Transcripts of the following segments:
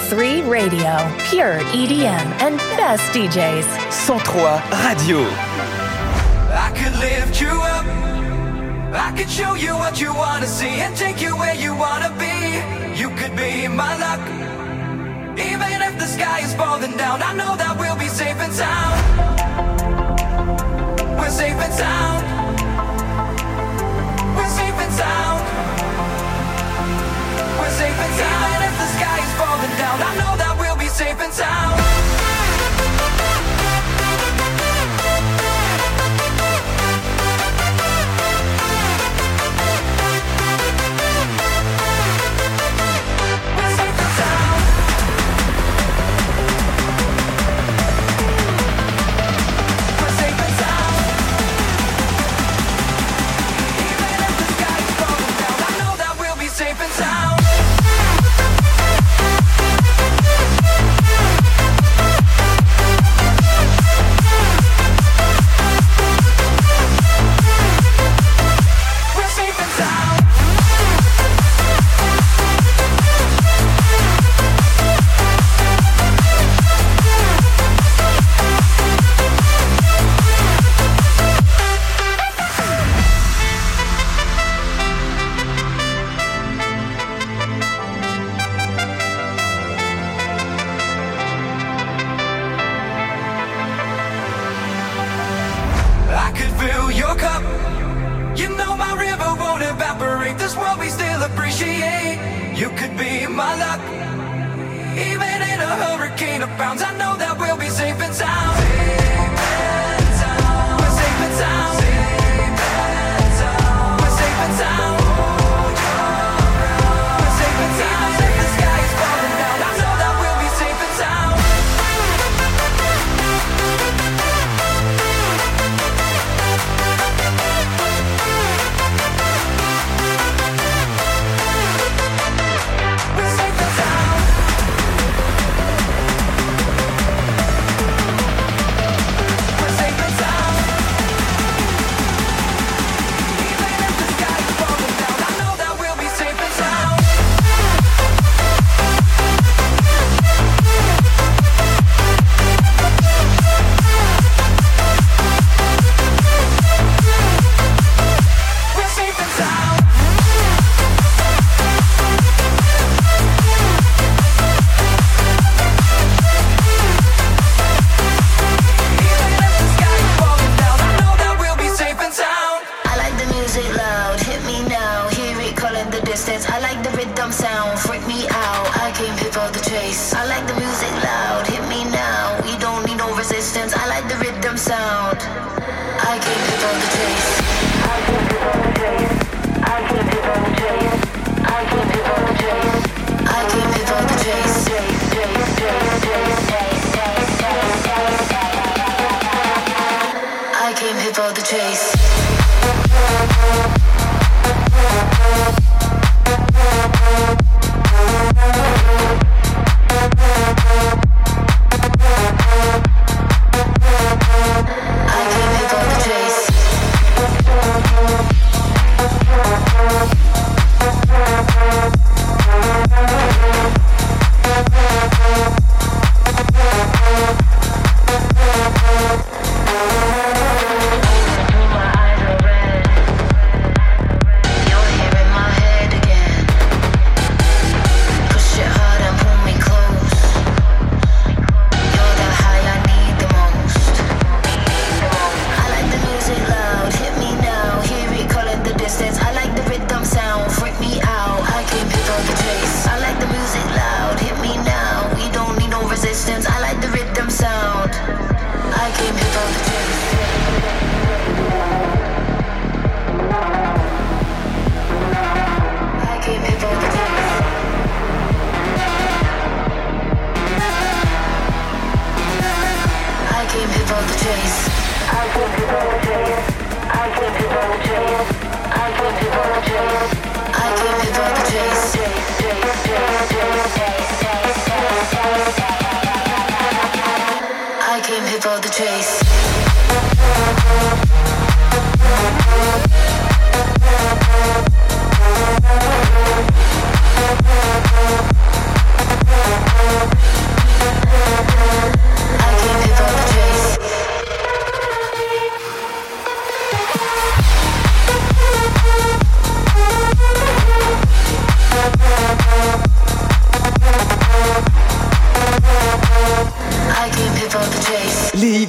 103 Radio, pure EDM and best DJs. 103 Radio. I could lift you up. I could show you what you wanna see and take you where you wanna be. You could be my luck. Even if the sky is falling down, I know that we'll be safe and sound. We're safe and sound. We're safe and sound. We're safe and sound. Even if the sky is falling down, I know that we'll be safe and sound.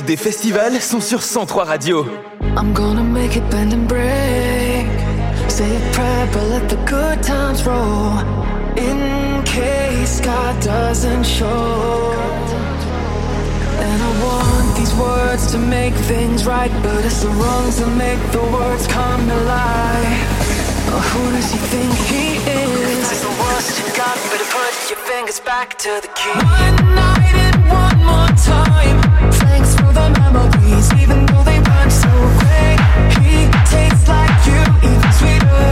des festivals sont sur 103 Radio. I'm gonna make it bend and break. Say a prayer but let the good times roll. In case God doesn't show. And I want these words to make things right, but it's the wrongs that make the words come alive. Oh, who does he think he is? That's the worst you got, better put your fingers back to the key. One night and one more time. Thanks for the memories, even though they weren't so great. He tastes like you, even sweeter.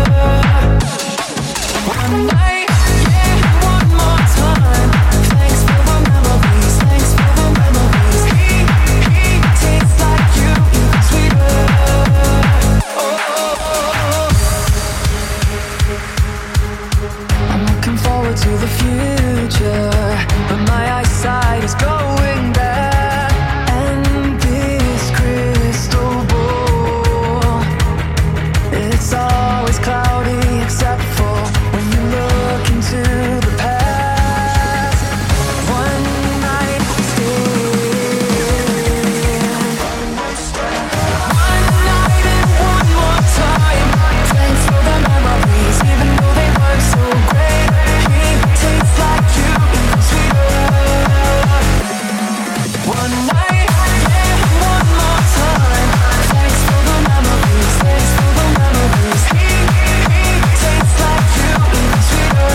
One night, yeah, one more time. Thanks for the memories, thanks for the memories. He tastes like you, even sweeter. I'm looking forward to the future, but my eyesight is going back. And this crystal ball, it's always cloudy except for when you look into the past. One night stand. One night and one more time. Thanks for the memories, even though they weren't so great. He tastes like you, even sweeter. One night, yeah, one more time. Thanks for the memories, thanks for the memories. He tastes like you, even sweeter.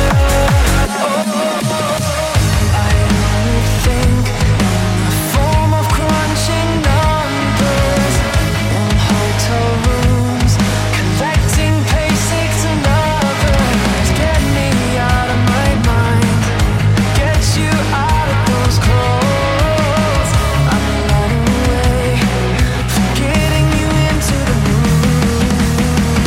I only think in the form of crunching numbers in hotel rooms, collecting paychecks and others. Get me out of my mind, get you out of those clothes. I'm running away, getting you into the mood.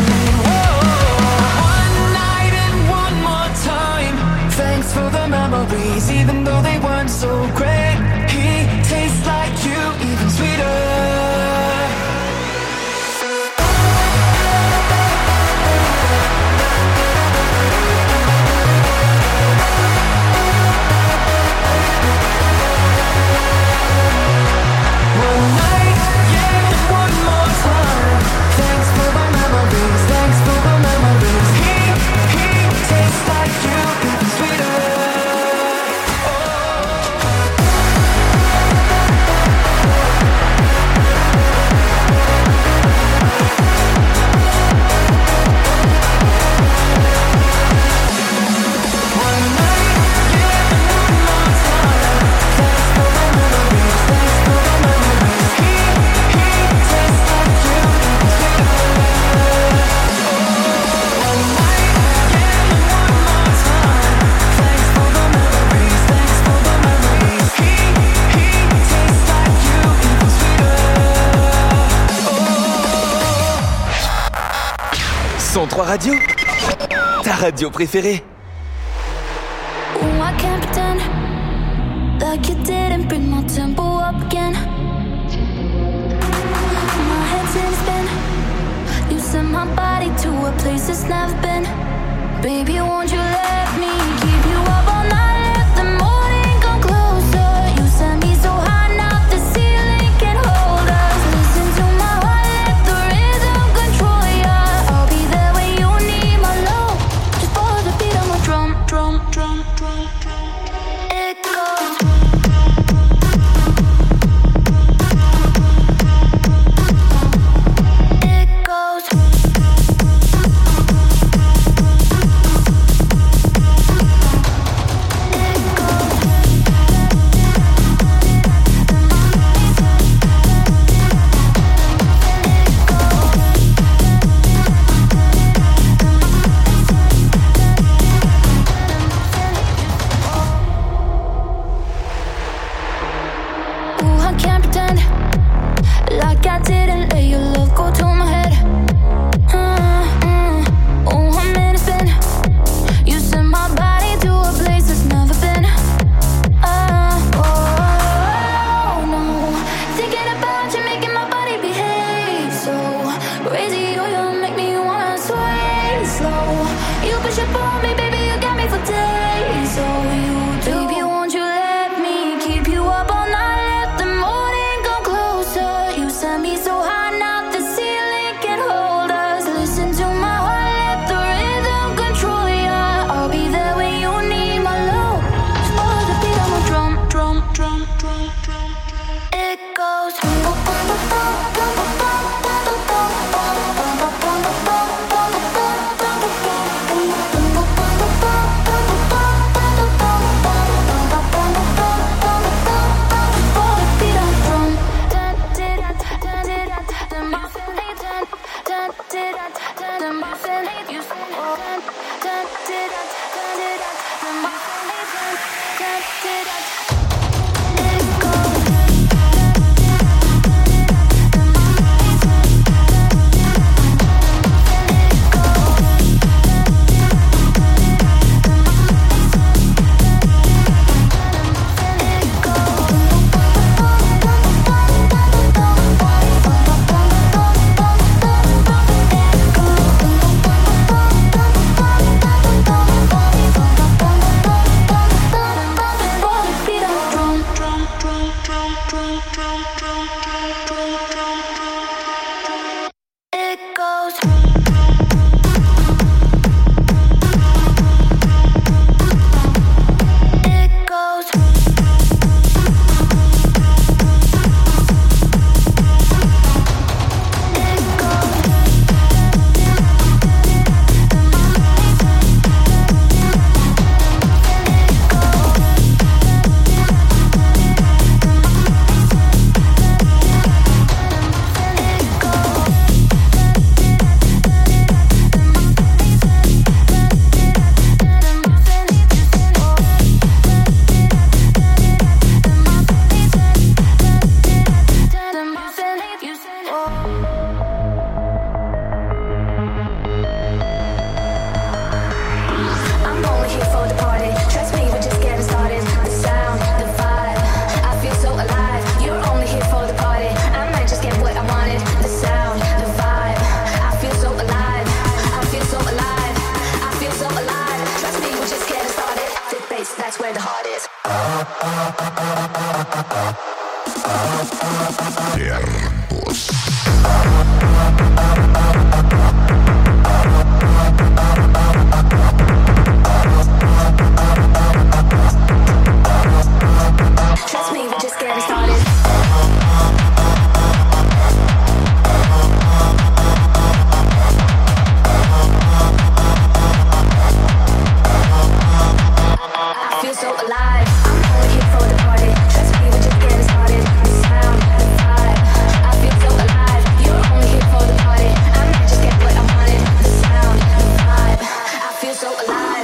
One night and one more time. Thanks for the memories, even though they weren't so great. He tastes like you, even sweeter. One night, yeah, one more time. Thanks for the memories, thanks for the memories. He tastes like you, even sweeter. One night, yeah, one more time. Thanks for the memories, thanks for the memories. He tastes like you, even sweeter. One night, yeah, one more time. Thanks for the memories, thanks for the memories. He tastes like you, even sweeter. 103 Radio, ta radio préférée. Oh, I can't pretend like you didn't bring my tempo up again. My head's in a spin. You sent my body to a place it's never been. Baby, won't you let me keep you up all night? Let the morning come closer. You sent me so high, now the ceiling can hold us. Listen to my heart, let the rhythm control ya. I'll be there when you need my love. Just follow the beat of my drum, drum, drum, drum, drum. It goes. It goes. where the heart is. Trust me, we're just getting started. I feel so alive. I'm only here for the party. Trust me, we're just getting started. The sound, the vibe. I feel so alive. You're only here for the party. I might just get what I wanted. The sound, the vibe. I feel so alive.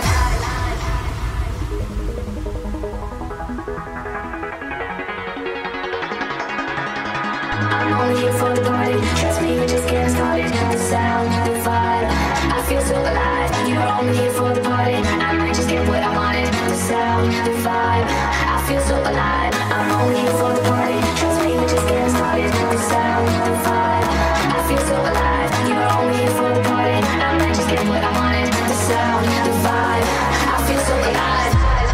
I'm only here for the party. Trust me, we're just getting started. The sound, the vibe. I feel so alive. You're only here for the party. I might just get what I wanted. The sound, the vibe. I feel so alive. I'm only here for the party. Trust me, we're just getting started. The sound, the vibe. I feel so alive. You're only here for the party. I might just get what I wanted. The sound, the vibe. I feel so alive.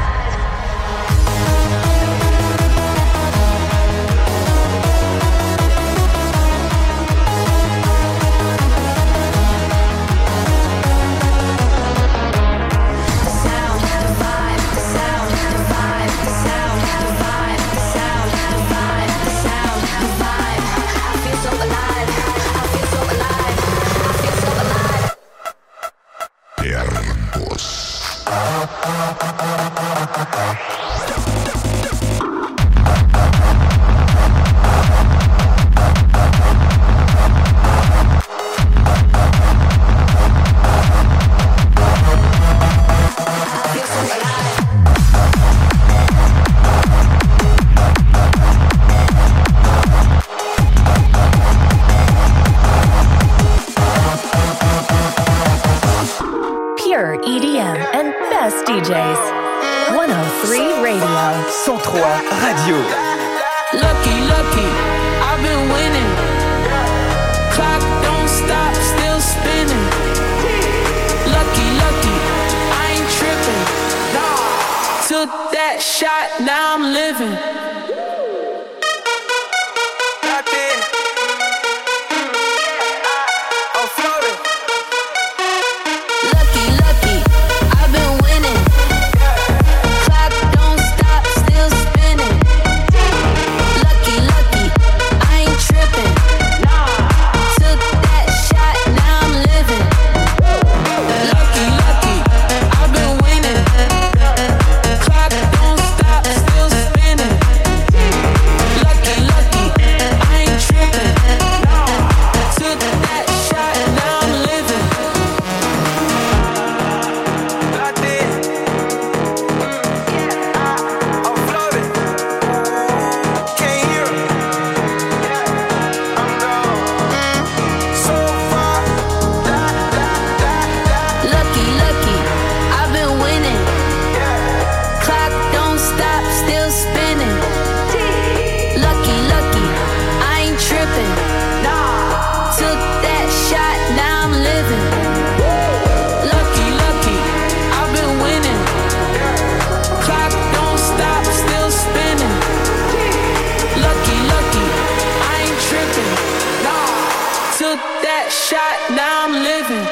Pure EDM and best DJs. 103 Radio. 103 Radio. Lucky, lucky, I've been winning. Clock don't stop, still spinning. Lucky, lucky, I ain't tripping. Took that shot, now I'm living. Lucky, lucky, I've been winning. Clock don't stop, still spinning. Lucky, lucky, I ain't tripping. Took that shot, now I'm living. Lucky, lucky, I've been winning. Clock don't stop, still spinning. Lucky, lucky, I ain't tripping. Took that shot, now I'm living. Lucky, lucky, I've been winning. Clock don't stop, still spinning. Lucky, lucky, I ain't tripping. Took that shot, now I'm living. Lucky, lucky, I've been winning. Clock don't stop, still spinning. Lucky, lucky, I ain't tripping. Took that shot, now I'm living.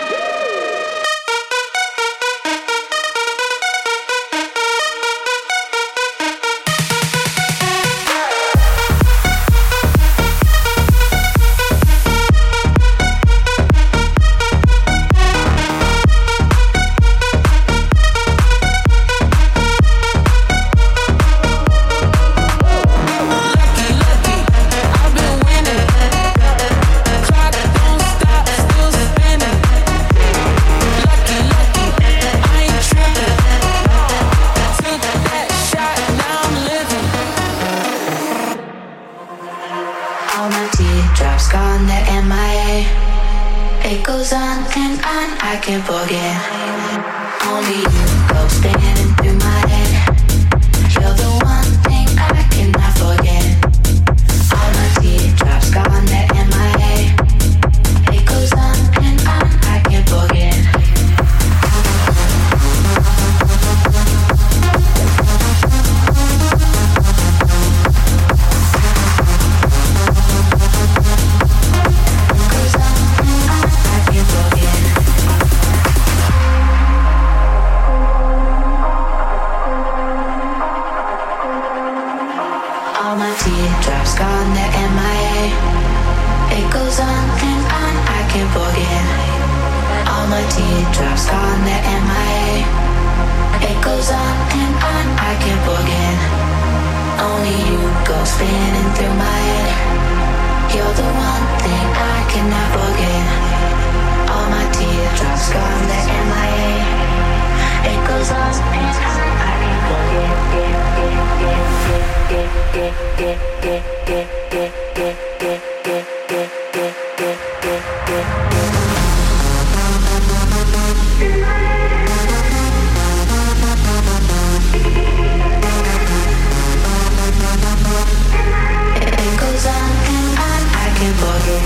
Lucky, lucky, I've been winning. Clock don't stop, still spinning. Lucky, lucky, I ain't tripping. Took that shot, now I'm living. All my teardrops gone, they're MIA. It goes on and on, I can't forget. Only you go spinning through my head. You're the one thing I cannot forget. All my teardrops gone, they're MIA. It goes on and on, I can't forget. teardrops gone, they're MIA. It goes on and on, I can't forget. All my teardrops gone, they're MIA. It goes on and on, I can't forget. Only you go spinning through my head. You're the one thing I cannot forget. All my teardrops gone, they're MIA. It goes on and on, I can't forget. It goes on and on, I can't forget.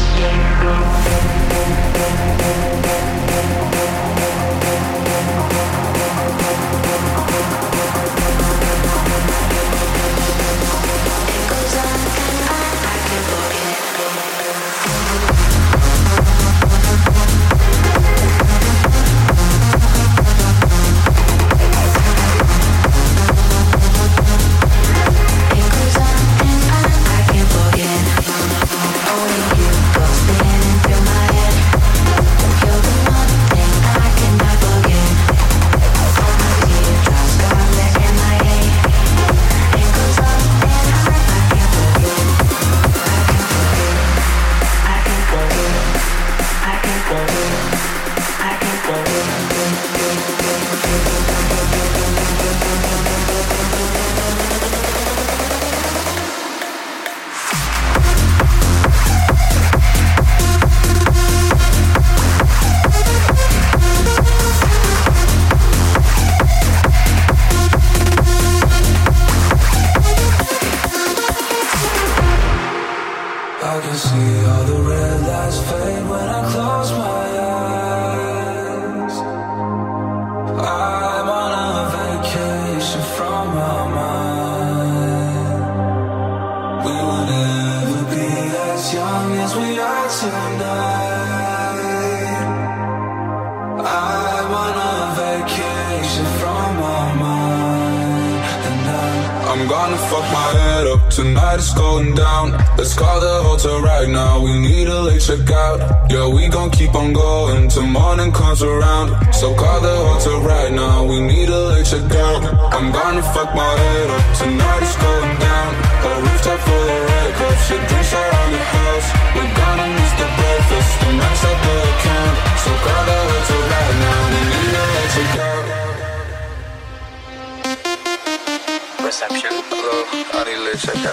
Tonight it's going down. Let's call the hotel right now. We need a late checkout. Yeah, we gon' keep on going till morning comes around. So call the hotel right now. We need a late checkout. I'm gonna fuck my head up. Tonight it's going down. A rooftop full of red cups. Shit drinks around the house. We're gonna miss the breakfast. The max out the account. So call the hotel right now. We need a late checkout. Reception. Hello, I need a late checkout.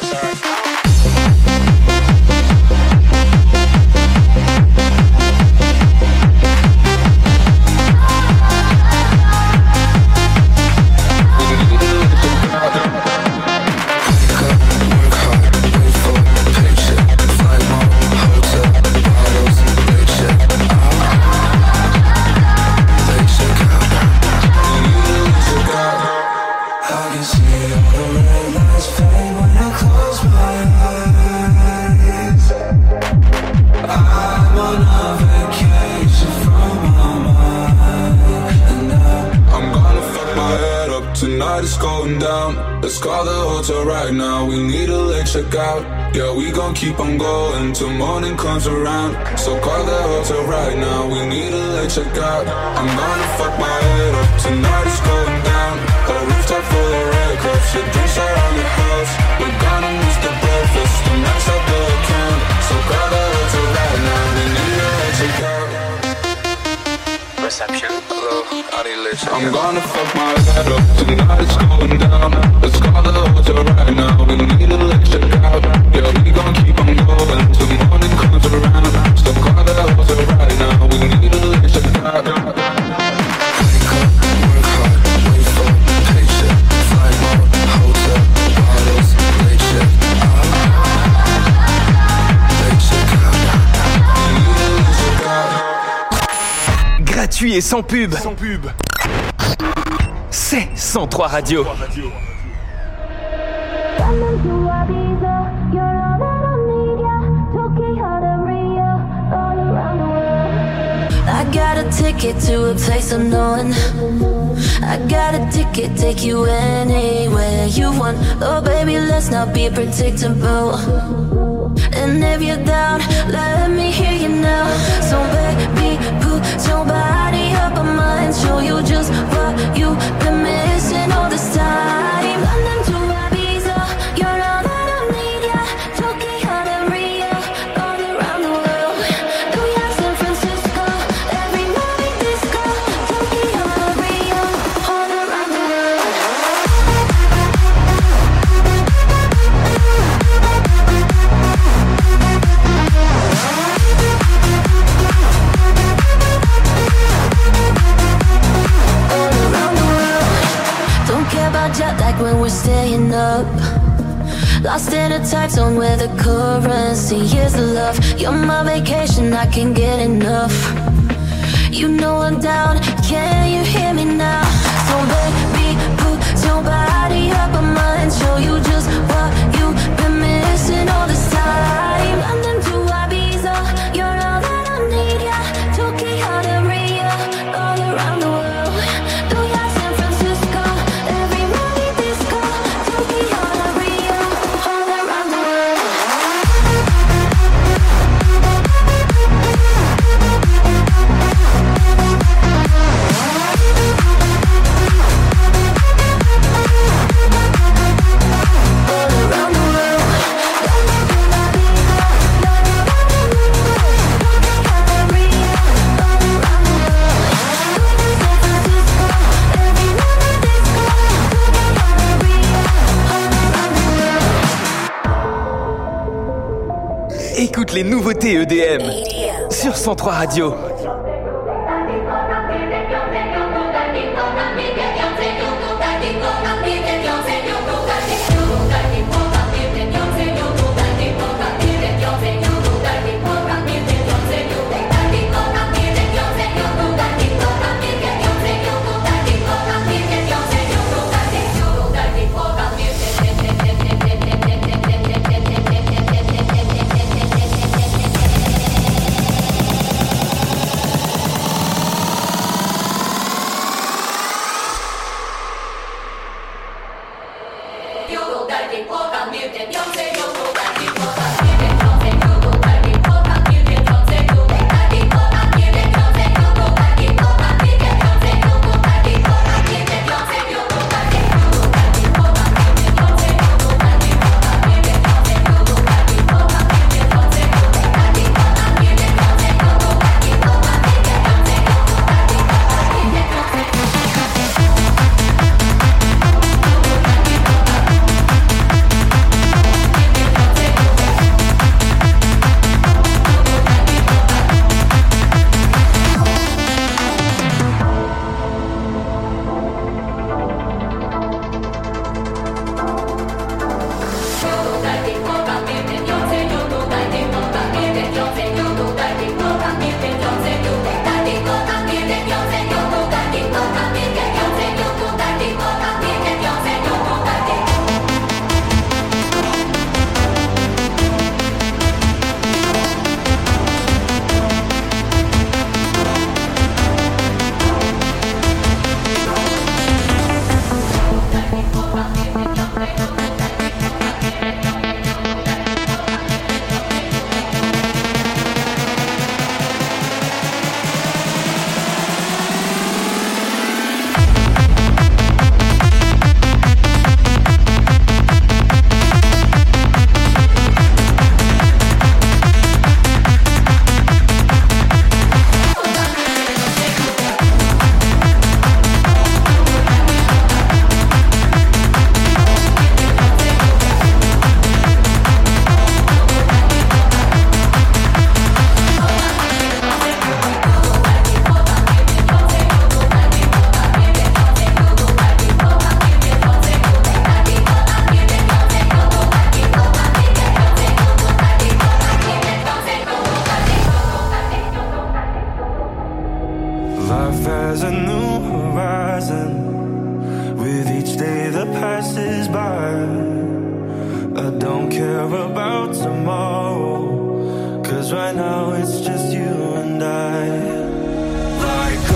Tonight it's going down. Let's call the hotel right now. We need a late checkout. Yeah, we gon' keep on going till morning comes around. So call the hotel right now. We need a late checkout. I'm gonna fuck my head up. Tonight it's going down. A rooftop full of red cups. Shit drinks around the house. We're gonna miss the breakfast. The max out the account. So call the hotel right now. We need a late checkout. Reception. Hello, I need a late checkout. I'm gonna fuck my head up. Tonight it's going down. Let's call the hotel right now. We need a late checkout. Yeah, we gon' keep on going till morning comes around. So call the hotel right now. We need a late checkout. Wake up, work hard, wait for paycheck. Fly mode, hotel, bottles, late check. Late checkout. We need a late checkout. Gratuit et sans pub. C'est 103 Radio. I got a ticket to a place unknown. I got a ticket, take you anywhere you want. Oh baby, let's not be predictable. And if you're down, let me hear you now. So baby, put your body up on mine. Show you just what you've been missing all this time. London to Ibiza, you're all that I need, yeah. Tokyo to Rio, all around the world. New York, San Francisco, every night disco. Tokyo to Rio, all around the world. Jet lag when we're staying up. Lost in a time zone where the currency is the love. You're my vacation, I can't get enough. You know I'm down, can you hear me now? So baby, put your body up on mine. Show you just what you've been missing all this time. London to Ibiza, you're all that I need, yeah. Tokyo to Rio, all around the world. New York, San Francisco, every night disco. Tokyo to Rio, all around the world. Écoute les nouveautés EDM sur 103 Radio. Cause right now it's just you and I. Like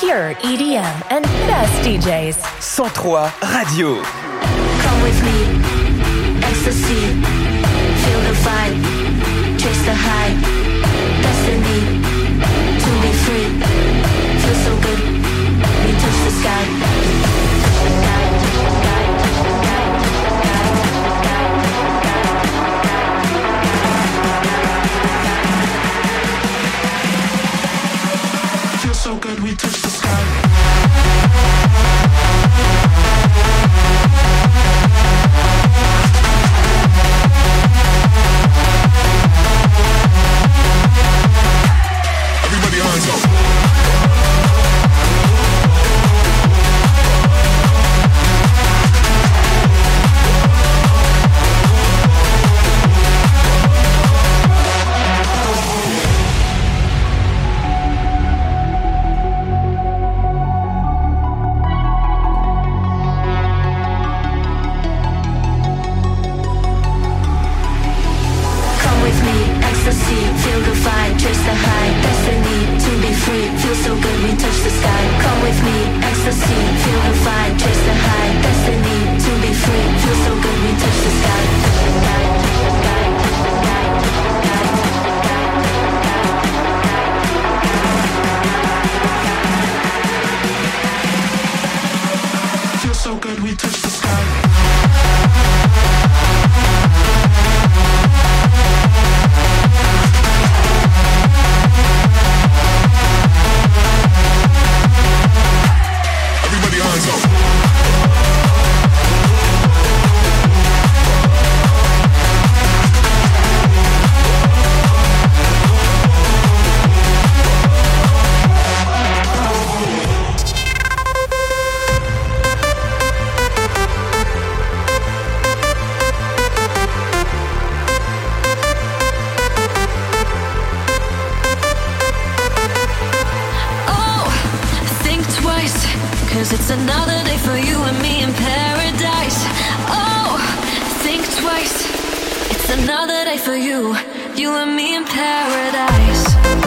pure EDM and best DJs. 103 Radio. Come with me, ecstasy, feel the vibe, chase the high, destiny, to be free, feel so good, we touch the sky. Feel so good, we touch the sky. Everybody hands up. Feel the vibe, chase the high, destiny, to be free, feel so good, we touch the sky. Come with me, ecstasy, feel the vibe, chase the high, destiny, to be free, feel so good, we touch the sky. Feel so good, we touch the sky. It's another day for you and me in paradise. Oh, think twice. It's another day for you and me in paradise.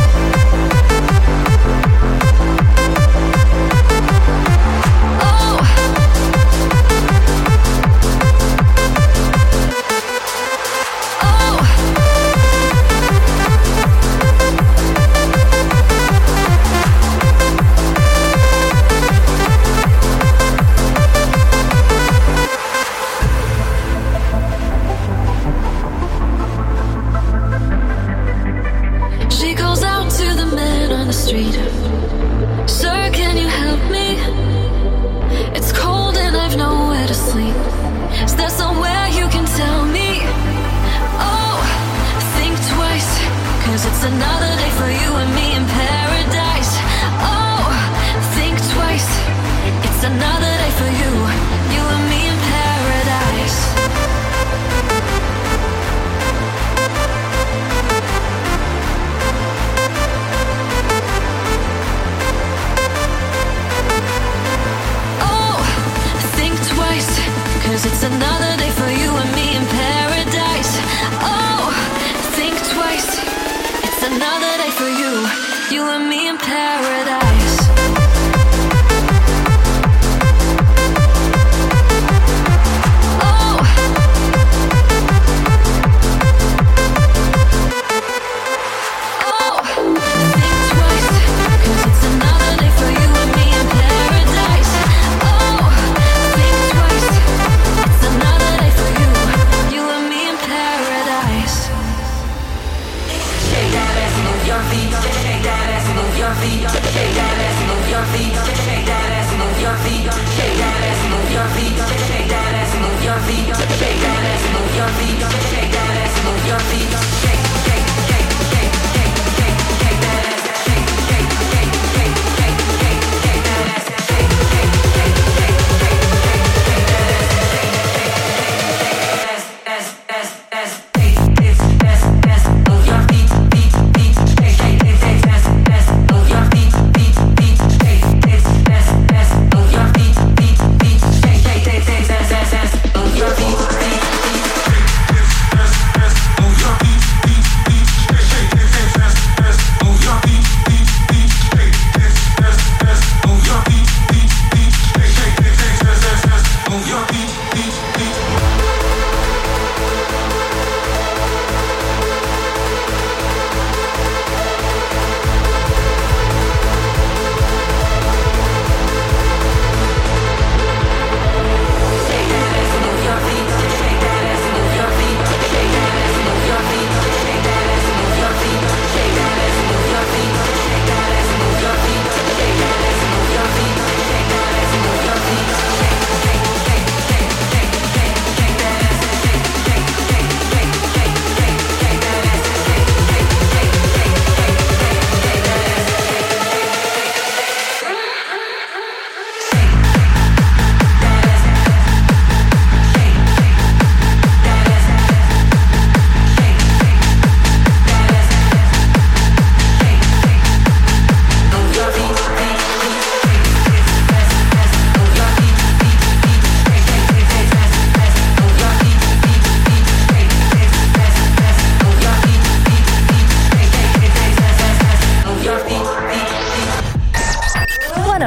Street. Sir, can you help me? It's cold and I've nowhere to sleep. Is there somewhere you can tell me? Oh, think twice, 'cause it's another day for you and me in paradise. Oh, think twice, it's another day for you and me in paradise. Cause it's another day for you and me in paradise. Oh, think twice. It's another day for you and me in paradise. Oh, think twice. Cause it's another day for you and me in paradise. Oh, think twice. It's another day for you and me in paradise. Shake that ass and move your feet. Shake that ass and move your feet. Shake that ass and move your feet. Shake that ass and move your feet. Shake that ass and move your feet. Shake that ass and move your feet. Shake that ass and move your feet. Shake that ass and move your feet. Shake that ass. Shake that ass. Move your feet.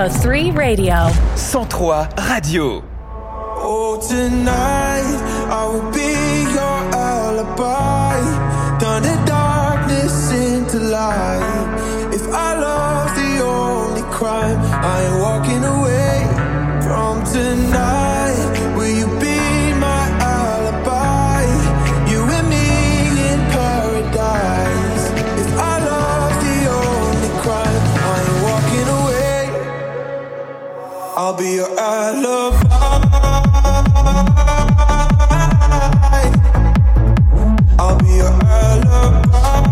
103 Radio. 103 Radio. Oh, tonight I will be your alibi. Turn the darkness into light. If our love's the only crime, I ain't walking away from tonight. Will you be my alibi? You and me in paradise. If our love's the only crime, I ain't walking away. I'll be your alibi. I'll be your alibi.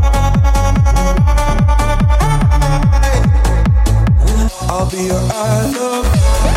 I'll be your alibi.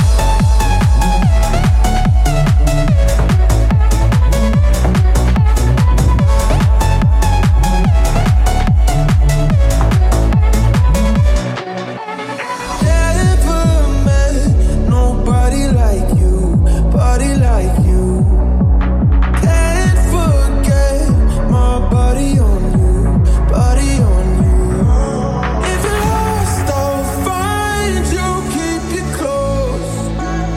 Never met nobody like you, body like you. Can't forget my body on you, body on you. If you're lost, I'll find you, keep you close.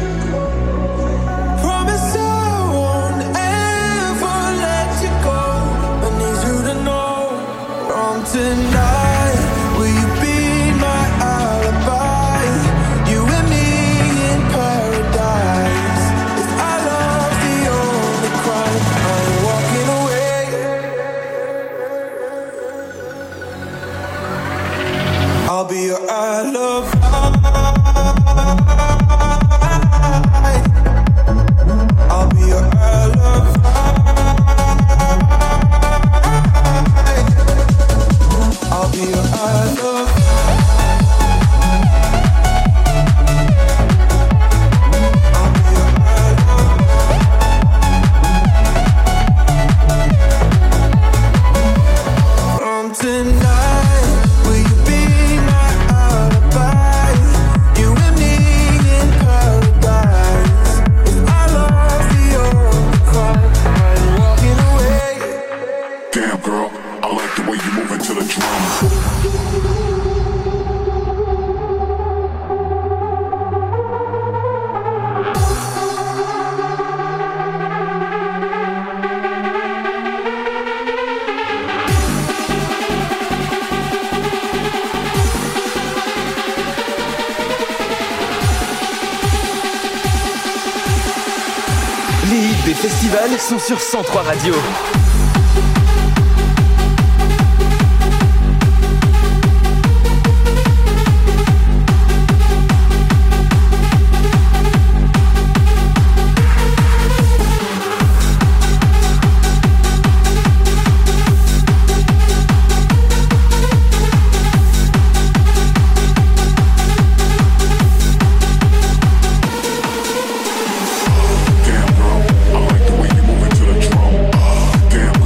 Promise I won't ever let you go. I need you to know from tonight, will you be my alibi? You and me in paradise. If our love's the only crime, I ain't walking away. I'll be your alibi. I'll be your alibi. I'll be your alibi. From tonight, will you be my alibi? You and me in paradise. If our love's the only crime, I ain't walking away. Damn girl, I like the way you move into the drum. Les hits des festivals sont sur 103 Radio. Damn girl, I like the way you move into the drum. Damn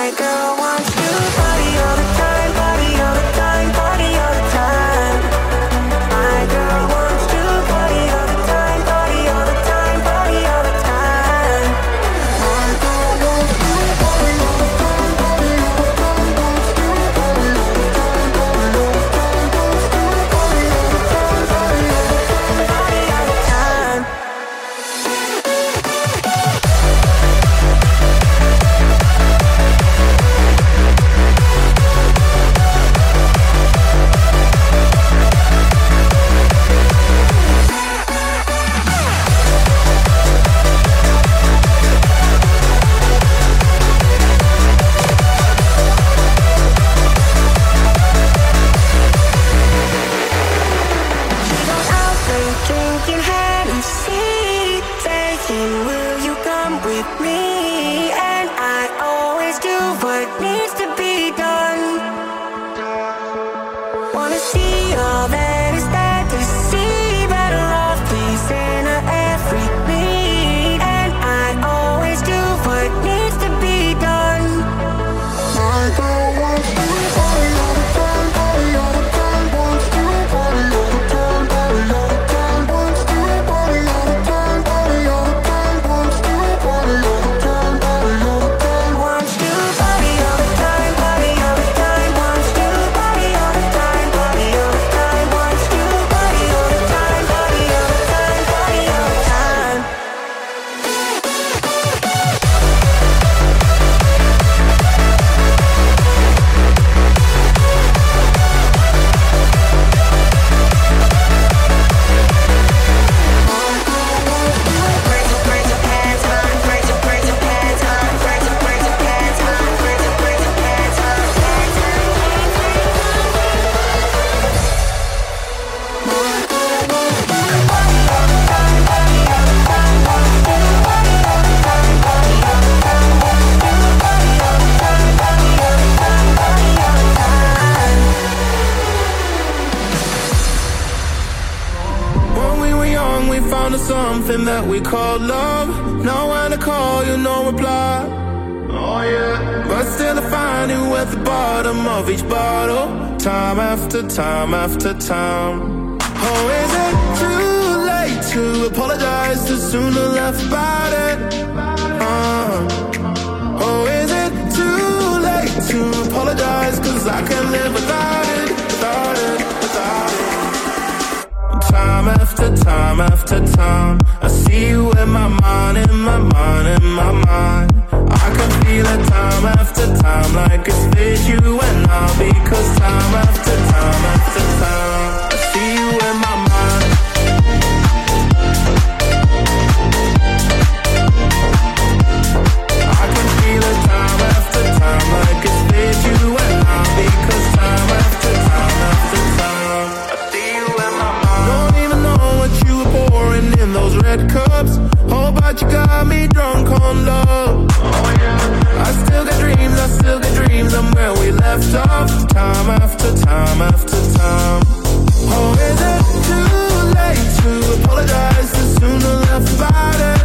My girl wants to party all the time, party all the time, party all the time. My girl wants to party all the time, party all the time, party all the time. My girl wants to party all the time, party all the time, wants to party all the time, party all the time, wants to party all the time, party all the time, party all the time. Drinking Hennessy, saying, will you come with me? And I always do what needs to be done. Wanna see all that is there to see, better off pleasing her every need. And I always do what needs to be done. My girl wants to party all the time, party all the time, wants to party all the time, party all the time, wants to party all the time, party all the time, wants to party all the time, party all the time, wants to party all the time, party all the time, wants to party all the time, party all the time, wants to party all the time, party all the time, party all the time. When we were young, we found something that we called love. Now when I call, you no reply. Oh yeah. But still I find you at the bottom of each bottle, time after time after time. Oh, is it too late to apologize? Too soon to laugh about it. Oh, is it too late to apologize? 'Cause I can't live without it, without it, without it. Time after time after time, I see you in my mind, in my mind, in my mind. I can feel it time after time, like it's with you and I. Because time after time after time, I see you in my mind. I can feel it time after time, like it's with you and I. Because time after time after time, I see you in my mind. Don't even know what you were pouring in those red cups. Oh, but you got me drunk on love. Oh yeah. I still got dreams, I'm where we left off. Time after time after time. Oh, is it too late to apologize? Too soon to laugh about it.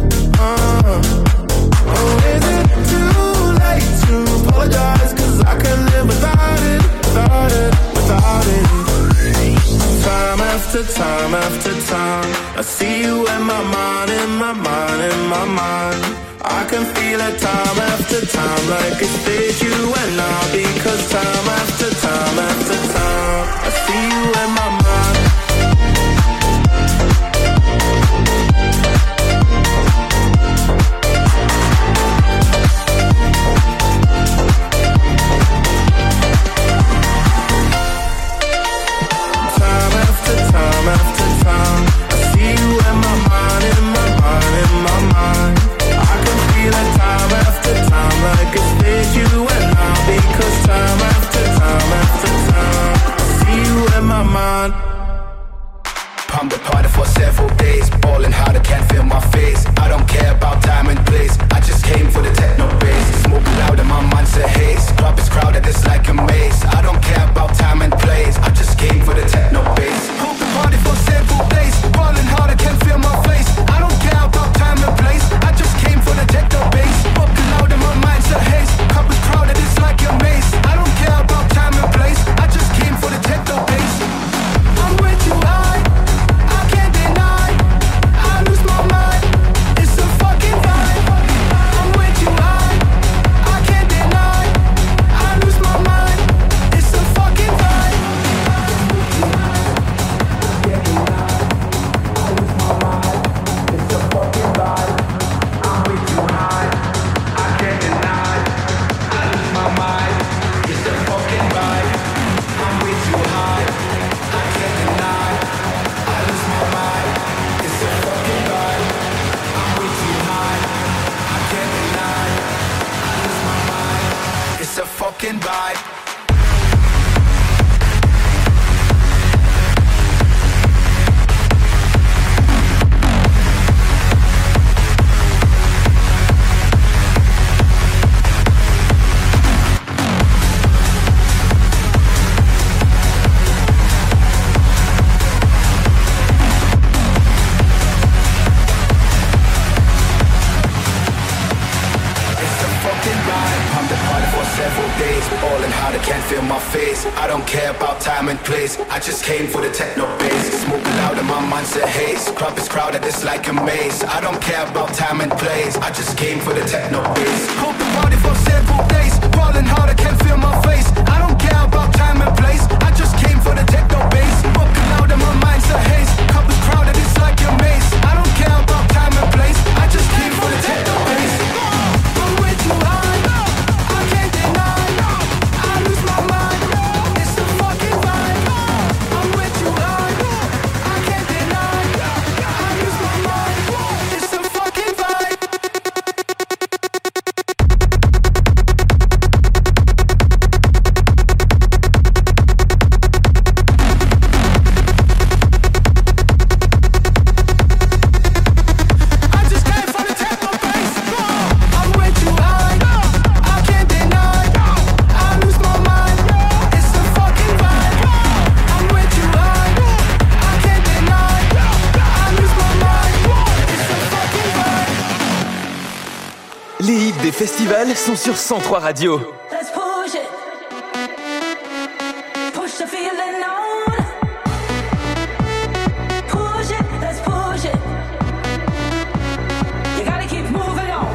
Oh, is it too late to apologize? 'Cause I can't live without it, without it, without it. Time after time after time, I see you in my mind, in my mind, in my mind. I can feel it time after time, like it's with you and I. Because time after time after time, I see you in my mind. Time after time after time, I see you in my mind, in my mind, in my mind. I can feel it time after time, like it's with you and I. Because time after time after time. several days, ballin' hard, I can't feel my face. I don't care about time and place, I just came for the techno bass. Smoking loud and my mind's a haze. Crowd is crowded, it's like a maze. I don't care about time and place, I just came for the techno bass. Hope the party for several days, ballin' hard, I can't feel my face. I don't care about time and place, I just came for the techno bass. Smoking loud and my mind's a haze. Crowd is crowded, it's like a maze. I don't care about time and place, I just came for the techno bass. I'm way too high, I can't deny. I lose my mind, it's the fucking vibe. I'm way too high, I can't deny. I lose my mind, it's the fucking vibe. Les hits des festivals sont sur 103 Radio. Let's push it. Push the feeling on. Push it, let's push it. You gotta keep moving on.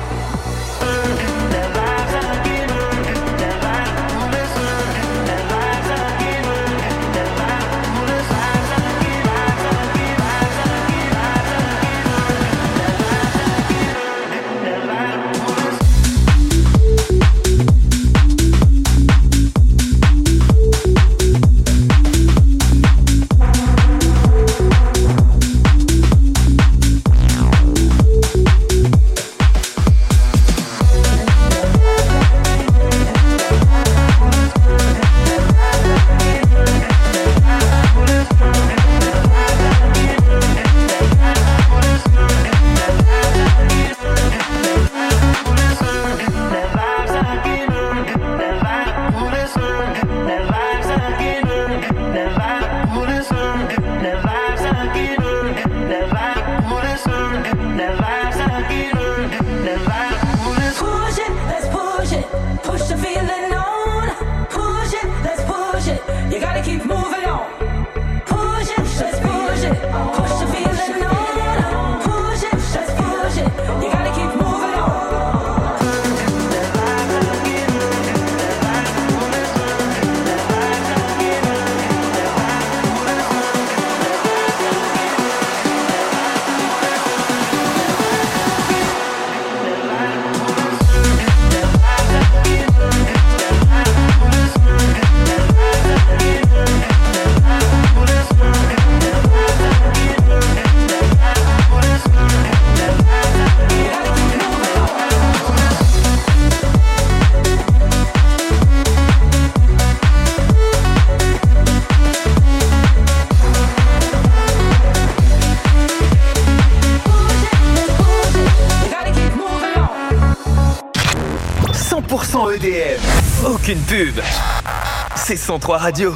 EDM, aucune pub. C'est 103 Radio.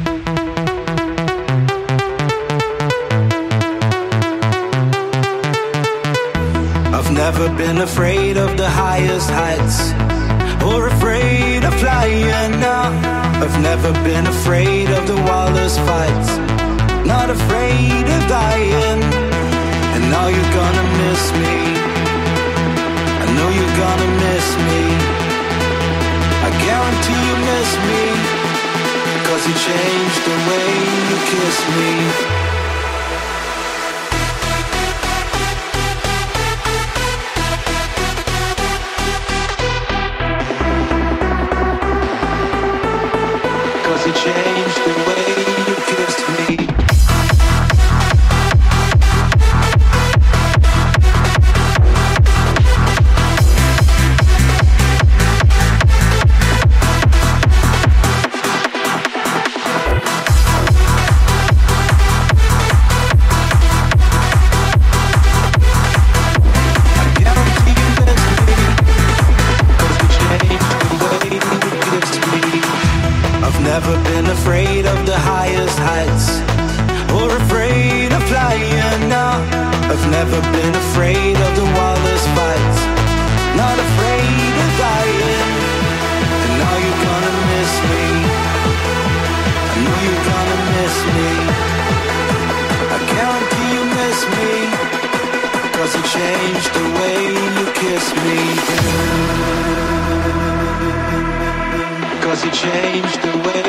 I've never been afraid of the highest heights or afraid of flying now. I've never been afraid of the wildest fights, not afraid of dying. And now you're gonna miss me, I know you're gonna miss me. I guarantee you miss me, 'cause you changed the way you kiss me. You changed the way you kissed me. kiss me. 'Cause you changed the way